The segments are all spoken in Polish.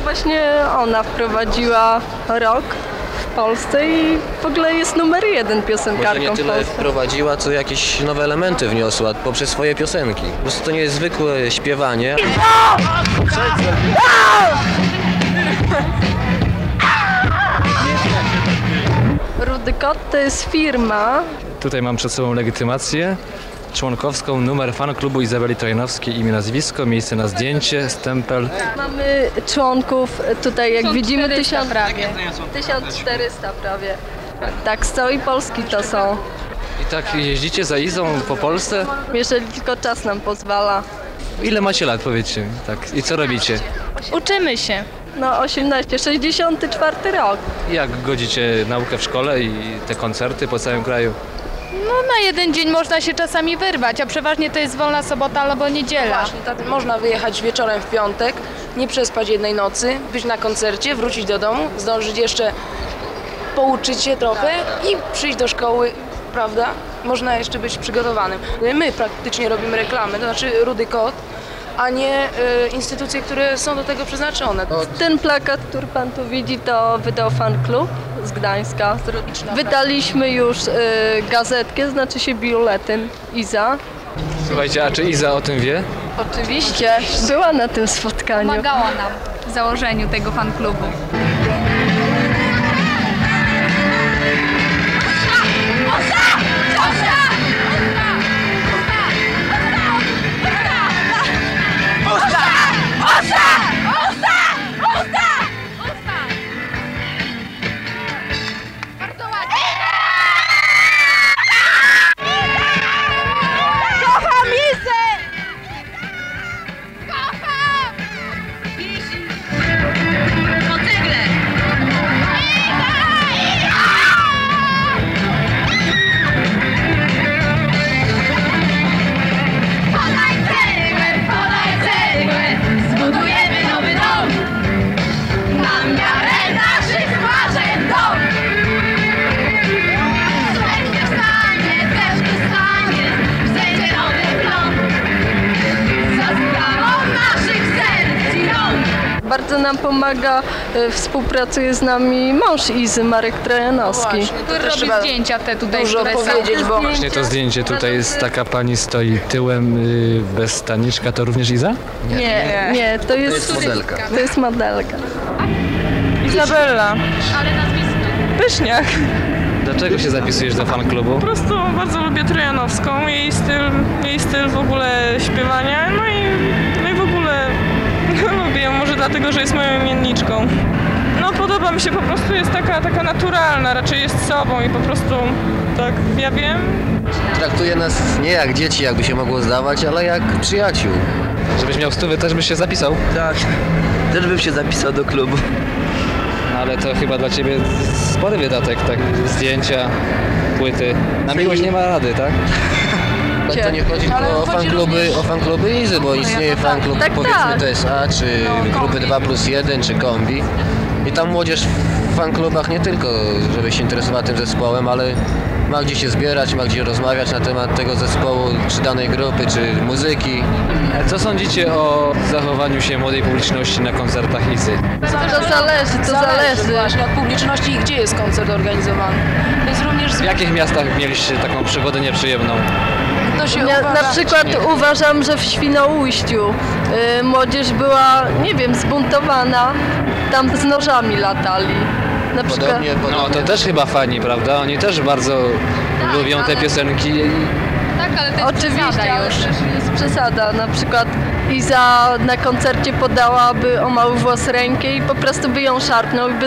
właśnie ona wprowadziła rock w Polsce i w ogóle jest numer 1 piosenkarką Może nie tyle w Polsce. wprowadziła, co jakieś nowe elementy wniosła poprzez swoje piosenki. Po prostu to nie jest zwykłe śpiewanie. Rudy Kot to jest firma. Tutaj mam przed sobą legitymację członkowską, numer fan klubu Izabeli Trojanowskiej, imię, nazwisko, miejsce na zdjęcie, stempel. Mamy członków tutaj, jak widzimy, 1400 prawie. 1400 prawie. Tak, z całej Polski to są. I tak jeździcie za Izą po Polsce? Jeżeli tylko czas nam pozwala. Ile macie lat, powiedzcie mi, tak? I co robicie? Uczymy się. No 18, 64 rok. Jak godzicie naukę w szkole i te koncerty po całym kraju? No na jeden dzień można się czasami wyrwać, a przeważnie to jest wolna sobota albo niedziela. Właśnie, tak można wyjechać wieczorem w piątek, nie przespać jednej nocy, być na koncercie, wrócić do domu, zdążyć jeszcze pouczyć się trochę i przyjść do szkoły, prawda? Można jeszcze być przygotowanym. My praktycznie robimy reklamę, to znaczy Rudy Kot, a nie instytucje, które są do tego przeznaczone. Ten plakat, który pan tu widzi, to wydał fan klub z Gdańska. Wydaliśmy już gazetkę, znaczy się biuletyn Iza. Słuchajcie, a czy Iza o tym wie? Oczywiście, była na tym spotkaniu. Pomagała nam w założeniu tego fan klubu. Bardzo nam pomaga, współpracuje z nami mąż Izy, Marek Trojanowski. Który robi zdjęcia te tutaj, Dużo które są. powiedzieć, bo Właśnie to zdjęcie tutaj jest, taka pani stoi tyłem bez staniczka, to również Iza? Nie, to jest modelka. To jest modelka. Izabella. Ale nazwisko. Pyszniak. Dlaczego się zapisujesz do fan klubu? Po prostu bardzo lubię Trojanowską, jej styl w ogóle śpiewania, no i w ogóle lubię ją może dlatego, że jest moją imienniczką. No podoba mi się, po prostu jest taka naturalna, raczej jest sobą i po prostu tak, ja wiem. Traktuje nas nie jak dzieci, jakby się mogło zdawać, ale jak przyjaciół. Żebyś miał 100, też byś się zapisał? Tak, też bym się zapisał do klubu. No ale to chyba dla ciebie spory wydatek, tak? Zdjęcia, płyty. Na miłość nie ma rady, tak? Tak to nie chodzi tylko o fan kluby Izy, bo istnieje fan klub Tak, powiedzmy tak. TSA, czy grupy 2+1, czy kombi. I tam młodzież w fan klubach nie tylko, żeby się interesowała tym zespołem, ale ma gdzie się zbierać, ma gdzie rozmawiać na temat tego zespołu, czy danej grupy, czy muzyki. A co sądzicie o zachowaniu się młodej publiczności na koncertach Izy? To zależy. właśnie od publiczności i gdzie jest koncert organizowany. To jest również W jakich miastach mieliście taką przygodę nieprzyjemną? to się Ja uważa, na przykład uważam, że w Świnoujściu młodzież była, nie wiem, zbuntowana, tam z nożami latali. Na przykład. No to też chyba fani, prawda? Oni też bardzo lubią te piosenki. Tak, ale to jest Oczywiście, przesada ale już. też jest przesada. Na przykład Iza na koncercie podałaby o mały włos rękę i po prostu by ją szarpnął i by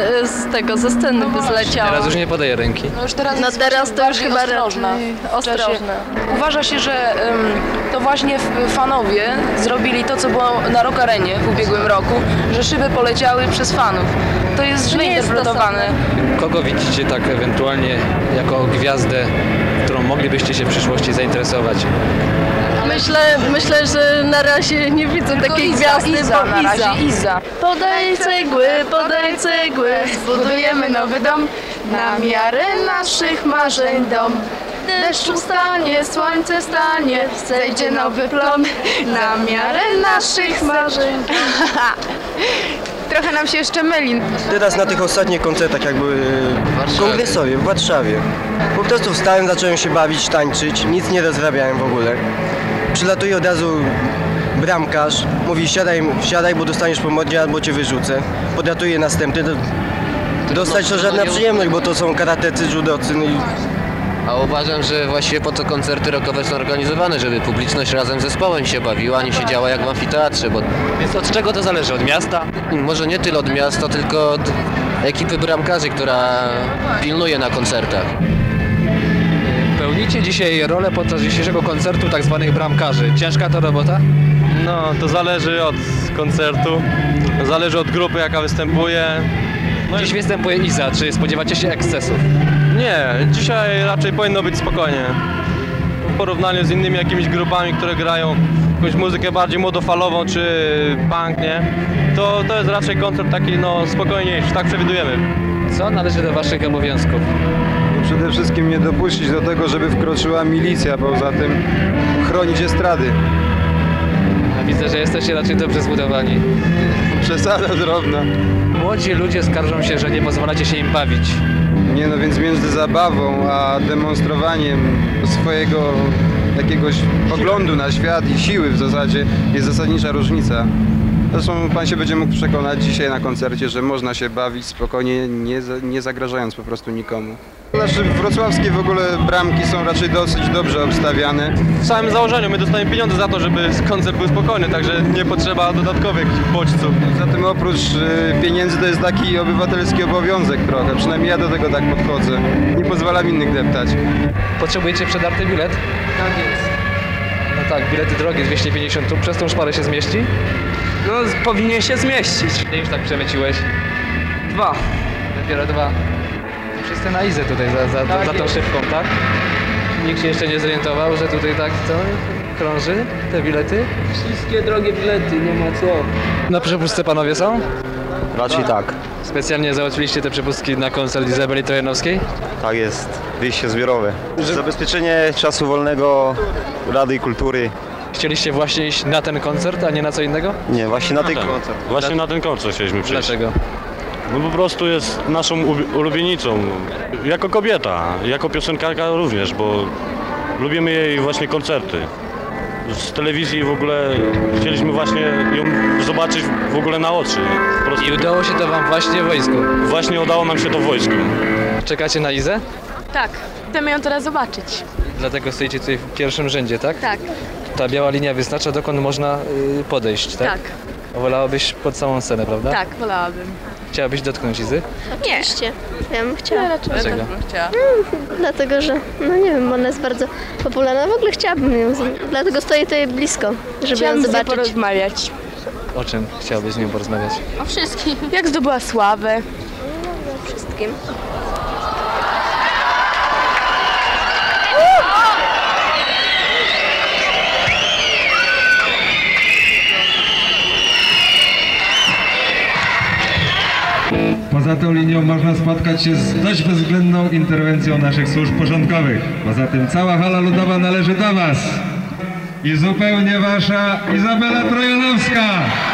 ze sceny by zleciała. Teraz już nie podaje ręki. no już teraz No jest teraz to już bardziej chyba ostrożna. raczej ostrożna. Uważa się, że to właśnie fanowie zrobili to, co było na Rock Arenie w ubiegłym roku, że szyby poleciały przez fanów. To jest źle Nie jest to interpretowane. Kogo widzicie tak ewentualnie jako gwiazdę, którą moglibyście się w przyszłości zainteresować? Myślę, że na razie nie widzę takiej gwiazdy, Iza, bo na razie Iza. Podaj cegły, zbudujemy nowy dom, na miarę naszych marzeń dom. Deszcz ustanie, słońce stanie, zejdzie nowy plon, na miarę naszych marzeń. trochę nam się jeszcze myli. Teraz na tych ostatnich koncertach jak były kongresowie w Warszawie. Po prostu wstałem, zacząłem się bawić, tańczyć, nic nie rozrabiałem w ogóle. Przylatuje od razu bramkarz, mówi siadaj, bo dostaniesz po mordzie albo cię wyrzucę. Podratuje następny. Dostać to żadna przyjemność, bo to są karatecy, judocy. No i... A uważam, że właściwie po to koncerty rockowe są organizowane, żeby publiczność razem z zespołem się bawiła, a nie siedziała jak w amfiteatrze, bo... Więc od czego to zależy? Od miasta? Może nie tyle od miasta, tylko od ekipy bramkarzy, która pilnuje na koncertach. Pełnicie dzisiaj rolę podczas dzisiejszego koncertu tak zwanych bramkarzy. Ciężka to robota? No, to zależy od koncertu, zależy od grupy, jaka występuje. No Dziś występuje Iza. Czy spodziewacie się ekscesów? Nie, dzisiaj raczej powinno być spokojnie. W porównaniu z innymi jakimiś grupami, które grają jakąś muzykę bardziej młodofalową czy punk, nie? To jest raczej koncert taki spokojniejszy, tak przewidujemy. Co należy do waszych obowiązków? Przede wszystkim nie dopuścić do tego, żeby wkroczyła milicja, poza tym chronić estrady. A widzę, że jesteście raczej dobrze zbudowani. Przesada drobna. Młodzi ludzie skarżą się, że nie pozwalacie się im bawić. Nie no, więc między zabawą a demonstrowaniem swojego jakiegoś poglądu na świat i siły w zasadzie jest zasadnicza różnica. Zresztą pan się będzie mógł przekonać dzisiaj na koncercie, że można się bawić spokojnie, nie zagrażając po prostu nikomu. Znaczy wrocławskie w ogóle bramki są raczej dosyć dobrze obstawiane. W samym założeniu my dostajemy pieniądze za to, żeby koncert był spokojny, także nie potrzeba dodatkowych bodźców. Zatem oprócz pieniędzy to jest taki obywatelski obowiązek trochę, przynajmniej ja do tego tak podchodzę. Nie pozwalam innych deptać. Potrzebujecie przedarty bilet? Tak jest. No tak, bilety drogie, 250, tu przez tą szparę się zmieści? No, powinien się zmieścić. Ile już tak przemyciłeś? 2. Dopiero 2. Wszyscy na Izę tutaj za tą szybką, tak? Nikt się jeszcze nie zorientował, że tutaj tak to krąży te bilety? Wszystkie drogie bilety, nie ma co. Na przepustce panowie są? Raczej tak. Specjalnie załatwiliście te przepustki na koncert Izabeli Trojanowskiej? Tak jest. Wyjście zbiorowe. Zabezpieczenie czasu wolnego Rady Kultury. Chcieliście właśnie iść na ten koncert, a nie na co innego? Nie, właśnie na ten koncert. Właśnie na ten koncert chcieliśmy przyjść. Dlaczego? No po prostu jest naszą ulubienicą. Jako kobieta, jako piosenkarka również, bo lubimy jej właśnie koncerty. Z telewizji w ogóle chcieliśmy właśnie ją zobaczyć w ogóle na oczy. Po prostu... I udało się to wam właśnie w wojsku? Właśnie udało nam się to w wojsku. Czekacie na Izę? Tak, chcemy ją teraz zobaczyć. Dlatego stoicie tutaj w pierwszym rzędzie, tak? Tak. Ta biała linia wyznacza, dokąd można podejść, tak? Tak. A wolałabyś pod samą scenę, prawda? Tak, wolałabym. Chciałabyś dotknąć Izy? Nie. Oczywiście. Ja bym chciała. Dlaczego? Dlatego, że no nie wiem, ona jest bardzo popularna. W ogóle chciałabym ją, dlatego stoję tutaj blisko, żeby ją zobaczyć. Porozmawiać. O czym chciałabyś z nią porozmawiać? O wszystkim. Jak zdobyła sławę? O wszystkim. Poza tą linią można spotkać się z dość bezwzględną interwencją naszych służb porządkowych. Poza tym cała hala ludowa należy do was. I zupełnie wasza Izabela Trojanowska.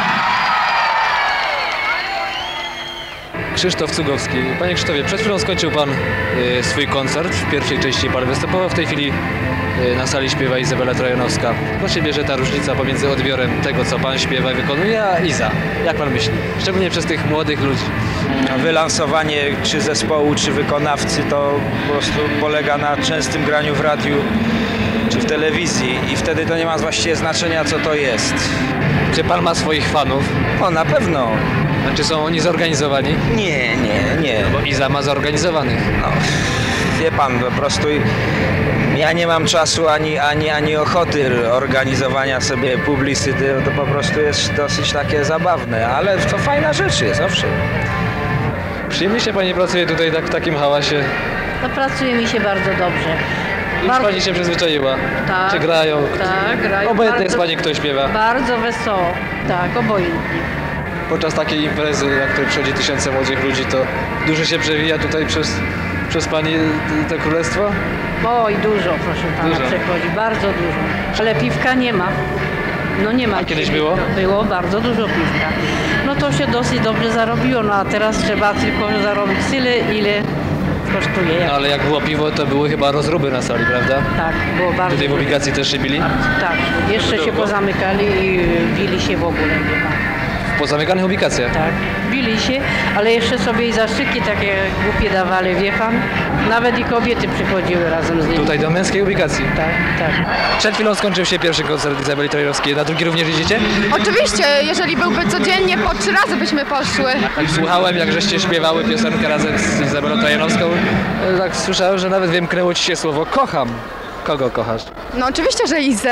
Krzysztof Cugowski. Panie Krzysztofie, przed chwilą skończył pan swój koncert. W pierwszej części pan występował, w tej chwili na sali śpiewa Izabela Trojanowska. Do się bierze ta różnica pomiędzy odbiorem tego, co pan śpiewa i wykonuje, a Iza. Jak pan myśli? Szczególnie przez tych młodych ludzi. Wylansowanie czy zespołu, czy wykonawcy to po prostu polega na częstym graniu w radiu czy w telewizji i wtedy to nie ma właściwie znaczenia, co to jest. Czy pan ma swoich fanów? O, na pewno. A czy są oni zorganizowani? Nie. Bo Iza ma zorganizowanych. No, wie pan, po prostu ja nie mam czasu ani ochoty organizowania sobie publicyty, to po prostu jest dosyć takie zabawne, ale to fajna rzecz jest, owszem. Przyjemnie się pani pracuje tutaj tak w takim hałasie? No pracuje mi się bardzo dobrze. Już pani się przyzwyczaiła? Tak. Czy grają? Tak, grają. Obojętnie jest pani, kto śpiewa? Bardzo wesoło. Tak, obojętnie. Podczas takiej imprezy, na której przychodzi tysiące młodych ludzi, to dużo się przewija tutaj przez pani to królestwo? Oj, dużo, proszę pana, Dużo. przechodzi, bardzo dużo. Ale piwka nie ma. No nie ma. A kiedyś było? Było bardzo dużo piwka. No to się dosyć dobrze zarobiło, no a teraz trzeba tylko zarobić tyle, ile kosztuje. No, ale jak było piwo, to były chyba rozruby na sali, prawda? Tak, było bardzo. Tutaj w ubikacji też się bili? Tak, jeszcze się pozamykali i bili się w ogóle. Wie pan. W pozamykanych ubikacjach? Tak, bili się, ale jeszcze sobie i zastrzyki takie głupie dawali, wie pan? Nawet i kobiety przychodziły razem z nimi. Tutaj do męskiej ubikacji? Tak, tak. Przed chwilą skończył się pierwszy koncert Izabeli Trojnowskiej. Na drugi również idziecie? Oczywiście, jeżeli byłby codziennie, po 3 razy byśmy poszły. Słuchałem, jak żeście śpiewały piosenkę razem z Izabelą Trojnowską. Tak słyszałem, że nawet wymknęło ci się słowo kocham. Kogo kochasz? No oczywiście, że Izę.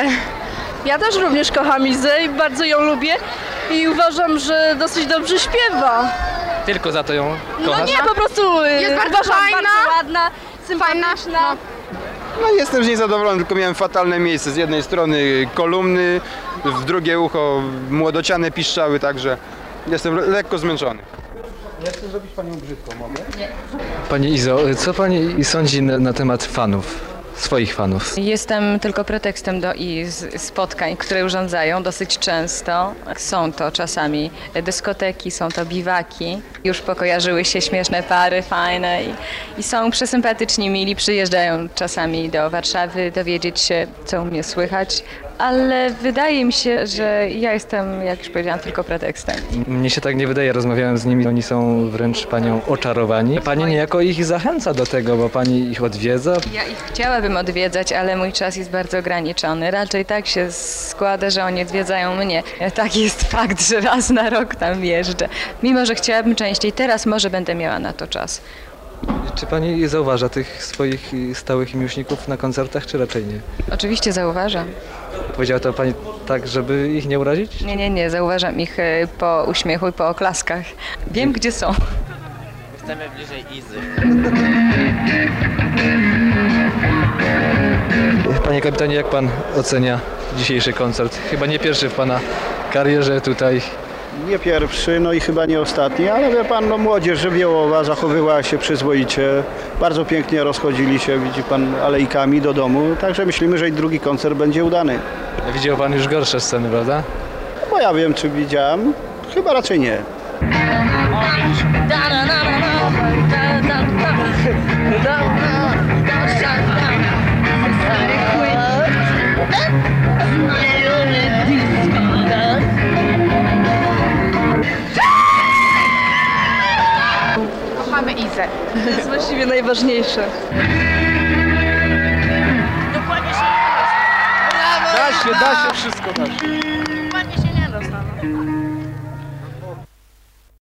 Ja też również kocham Izę i bardzo ją lubię i uważam, że dosyć dobrze śpiewa. Tylko za to ją kochasz? No nie, po prostu Jest bardzo uważam fajna, bardzo ładna, sympatyczna. No jestem z niej zadowolony, tylko miałem fatalne miejsce. Z jednej strony kolumny, w drugie ucho młodociane piszczały, także jestem lekko zmęczony. Ja chcę zrobić panią brzydką, mogę? Nie. Pani Izo, co pani sądzi na temat fanów? Swoich fanów. Jestem tylko pretekstem do spotkań, które urządzają dosyć często. Są to czasami dyskoteki, są to biwaki. Już pokojarzyły się śmieszne pary, fajne i są przesympatyczni, mili. Przyjeżdżają czasami do Warszawy dowiedzieć się, co u mnie słychać. Ale wydaje mi się, że ja jestem, jak już powiedziałam, tylko pretekstem. Mnie się tak nie wydaje, rozmawiałem z nimi, oni są wręcz panią oczarowani. Pani niejako ich zachęca do tego, bo pani ich odwiedza. Ja ich chciałabym odwiedzać, ale mój czas jest bardzo ograniczony. Raczej tak się składa, że oni odwiedzają mnie. Taki jest fakt, że raz na rok tam jeżdżę. Mimo że chciałabym częściej, teraz może będę miała na to czas. Czy pani zauważa tych swoich stałych miłośników na koncertach, czy raczej nie? Oczywiście zauważam. Powiedziała to pani tak, żeby ich nie urazić? Nie, zauważam ich po uśmiechu i po oklaskach. Wiem, gdzie są. Jestem bliżej Izy. Panie kapitanie, jak pan ocenia dzisiejszy koncert? Chyba nie pierwszy w pana karierze tutaj. Nie pierwszy, no i chyba nie ostatni, ale wie pan, no młodzież żywiołowa zachowywała się przyzwoicie, bardzo pięknie rozchodzili się, widzi pan, alejkami do domu, także myślimy, że i drugi koncert będzie udany. Widział pan już gorsze sceny, prawda? Bo ja wiem, czy widziałem, chyba raczej nie. Kochamy Izę. To jest właściwie najważniejsze. Da się, wszystko da się.